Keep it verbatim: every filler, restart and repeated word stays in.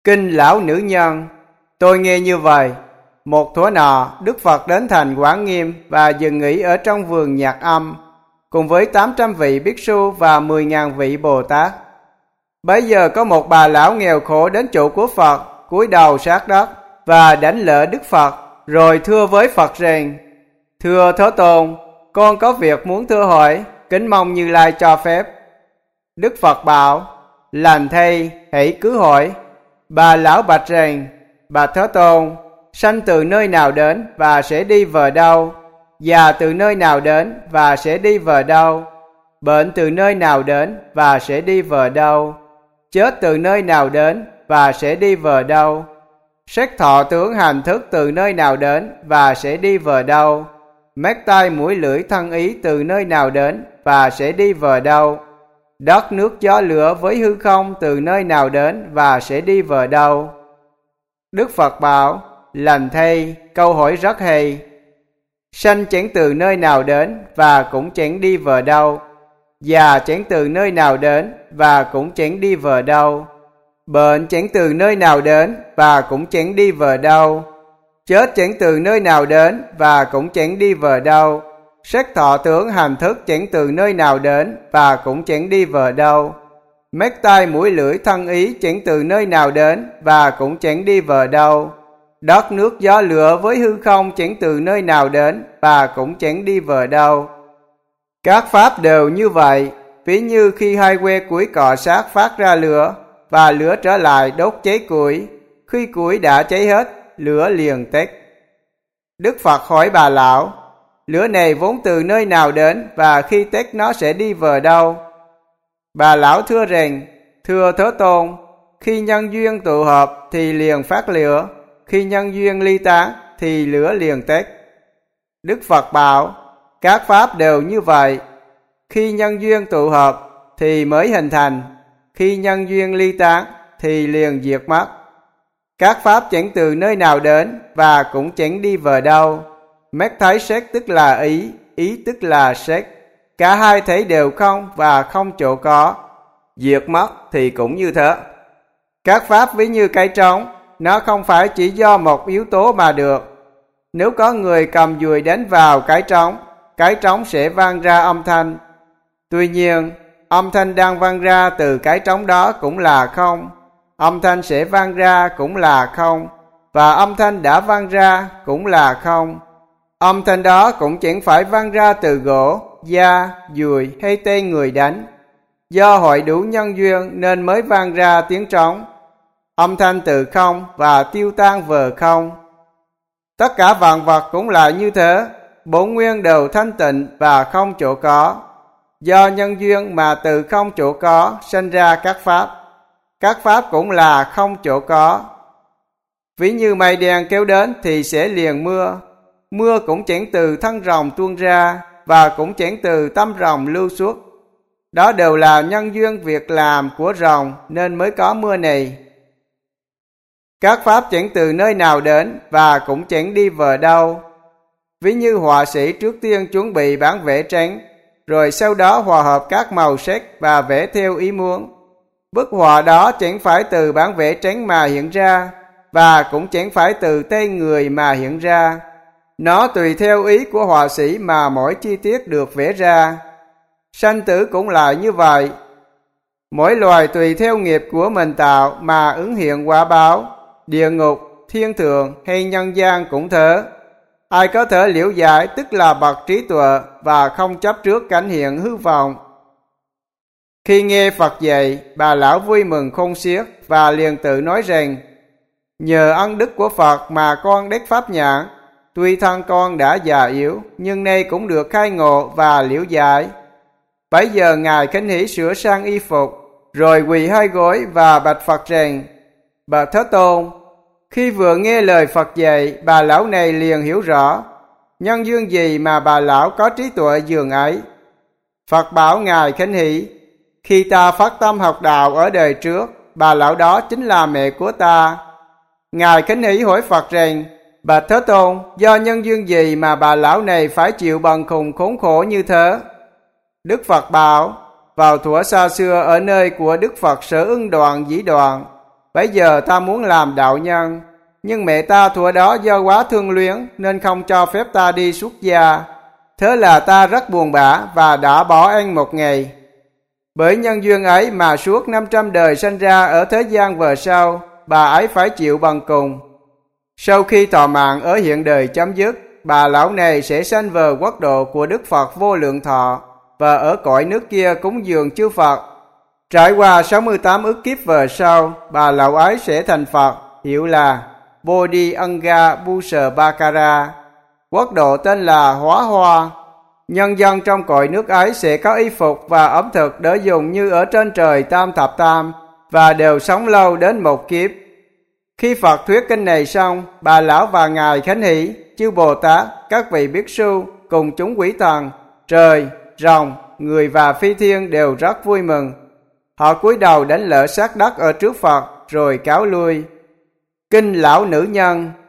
Kinh Lão Nữ Nhân. Tôi nghe như vậy. Một thuở nọ, Đức Phật đến thành Quán Nghiêm và dừng nghỉ ở trong vườn Nhạc Âm, cùng với tám trăm vị Bhikkhu Su và mười nghìn vị Bồ Tát. Bấy giờ có một bà lão nghèo khổ đến chỗ của Phật, cúi đầu sát đất và đảnh lễ Đức Phật, rồi thưa với Phật rằng: Thưa Thế Tôn, con có việc muốn thưa hỏi, kính mong Như Lai cho phép. Đức Phật bảo: Lành thay, hãy cứ hỏi. Bà lão bạch rằng: Bạch Thế Tôn, sanh từ nơi nào đến và sẽ đi về đâu? Già từ nơi nào đến và sẽ đi về đâu? Bệnh từ nơi nào đến và sẽ đi về đâu? Chết từ nơi nào đến và sẽ đi về đâu? Sắc thọ tướng hành thức từ nơi nào đến và sẽ đi về đâu? Mắt tai mũi lưỡi thân ý từ nơi nào đến và sẽ đi về đâu? Đất nước gió lửa với hư không từ nơi nào đến và sẽ đi về đâu? Đức Phật bảo: Lành thay, câu hỏi rất hay. Sanh chẳng từ nơi nào đến và cũng chẳng đi về đâu. Già chẳng từ nơi nào đến và cũng chẳng đi về đâu. Bệnh chẳng từ nơi nào đến và cũng chẳng đi về đâu. Chết chẳng từ nơi nào đến và cũng chẳng đi về đâu. Sắc thọ tưởng hành thức chẳng từ nơi nào đến và cũng chẳng đi về đâu. Mắt tai mũi lưỡi thân ý chẳng từ nơi nào đến và cũng chẳng đi về đâu. Đất nước gió lửa với hư không chẳng từ nơi nào đến và cũng chẳng đi về đâu. Các pháp đều như vậy, ví như khi hai que củi cọ sát phát ra lửa và lửa trở lại đốt cháy củi. Khi củi đã cháy hết, lửa liền tắt. Đức Phật hỏi bà lão: Lửa này vốn từ nơi nào đến và khi tắt nó sẽ đi về đâu? Bà lão thưa rằng: Thưa Thế Tôn, khi nhân duyên tụ hợp thì liền phát lửa, khi nhân duyên ly tán thì lửa liền tắt. Đức Phật bảo: Các pháp đều như vậy, khi nhân duyên tụ hợp thì mới hình thành, khi nhân duyên ly tán thì liền diệt mất. Các pháp chẳng từ nơi nào đến và cũng chẳng đi về đâu. Mắt thấy sắc tức là ý, ý tức là sắc. Cả hai thấy đều không và không chỗ có. Diệt mất thì cũng như thế. Các pháp ví như cây trống, nó không phải chỉ do một yếu tố mà được. Nếu có người cầm dùi đánh vào cái trống, cái trống sẽ vang ra âm thanh. Tuy nhiên, âm thanh đang vang ra từ cái trống đó cũng là không. Âm thanh sẽ vang ra cũng là không. Và âm thanh đã vang ra cũng là không. Âm thanh đó cũng chẳng phải vang ra từ gỗ, da, dùi hay tay người đánh. Do hội đủ nhân duyên nên mới vang ra tiếng trống. Âm thanh từ không và tiêu tan về không. Tất cả vạn vật cũng là như thế, bổn nguyên đều thanh tịnh và không chỗ có. Do nhân duyên mà từ không chỗ có sinh ra các pháp. Các pháp cũng là không chỗ có. Ví như mây đen kéo đến thì sẽ liền mưa. Mưa cũng chẳng từ thân rồng tuôn ra và cũng chẳng từ tâm rồng lưu xuất. Đó đều là nhân duyên việc làm của rồng nên mới có mưa này. Các pháp chẳng từ nơi nào đến và cũng chẳng đi về đâu. Ví như họa sĩ trước tiên chuẩn bị bản vẽ tranh, rồi sau đó hòa hợp các màu sắc và vẽ theo ý muốn. Bức họa đó chẳng phải từ bản vẽ tranh mà hiện ra, và cũng chẳng phải từ tay người mà hiện ra. Nó tùy theo ý của họa sĩ mà mỗi chi tiết được vẽ ra. Sanh tử cũng là như vậy. Mỗi loài tùy theo nghiệp của mình tạo mà ứng hiện quả báo. Địa ngục, thiên thượng hay nhân gian cũng thế. Ai có thể liễu giải tức là bậc trí tuệ và không chấp trước cảnh hiện hư vọng. Khi nghe Phật dạy, bà lão vui mừng khôn xiết và liền tự nói rằng: Nhờ ân đức của Phật mà con đắc pháp nhãn. Tuy thân con đã già yếu, nhưng nay cũng được khai ngộ và liễu giải. Bấy giờ Ngài khinh hỉ sửa sang y phục, rồi quỳ hai gối và bạch Phật rằng: Bạch Thế Tôn, khi vừa nghe lời Phật dạy, bà lão này liền hiểu rõ nhân duyên gì mà bà lão có trí tuệ dường ấy. Phật bảo Ngài khinh hỉ: Khi ta phát tâm học đạo ở đời trước, bà lão đó chính là mẹ của ta. Ngài khinh hỉ hỏi Phật rằng: Bạch Thế Tôn, do nhân duyên gì mà bà lão này phải chịu bần cùng khốn khổ như thế? Đức Phật bảo: Vào thuở xa xưa ở nơi của Đức Phật Sở Ưng Đoàn Dĩ Đoàn, Bấy giờ ta muốn làm đạo nhân, nhưng mẹ ta thuở đó do quá thương luyến nên không cho phép ta đi xuất gia. Thế là ta rất buồn bã và đã bỏ ăn một ngày. Bởi nhân duyên ấy mà suốt năm trăm đời sanh ra ở thế gian về sau, bà ấy phải chịu bằng cùng. Sau khi thọ mạng ở hiện đời chấm dứt, bà lão này sẽ sanh về quốc độ của Đức Phật Vô Lượng Thọ và ở cõi nước kia cúng dường chư Phật. Trải qua sáu mươi tám ức kiếp về sau, bà lão ấy sẽ thành Phật, hiệu là Bodhi Anga Busabakara. Quốc độ tên là Hóa Hoa. Nhân dân trong cõi nước ấy sẽ có y phục và ẩm thực để dùng như ở trên trời Tam Thập Tam và đều sống lâu đến một kiếp. Khi Phật thuyết kinh này xong, bà lão và ngài Khánh Hỷ, chư Bồ Tát, các vị Bhikkhu su cùng chúng quỷ thần, trời, rồng, người và phi thiên đều rất vui mừng. Họ cúi đầu đánh lễ sát đất ở trước Phật rồi cáo lui. Kinh Lão Nữ Nhân.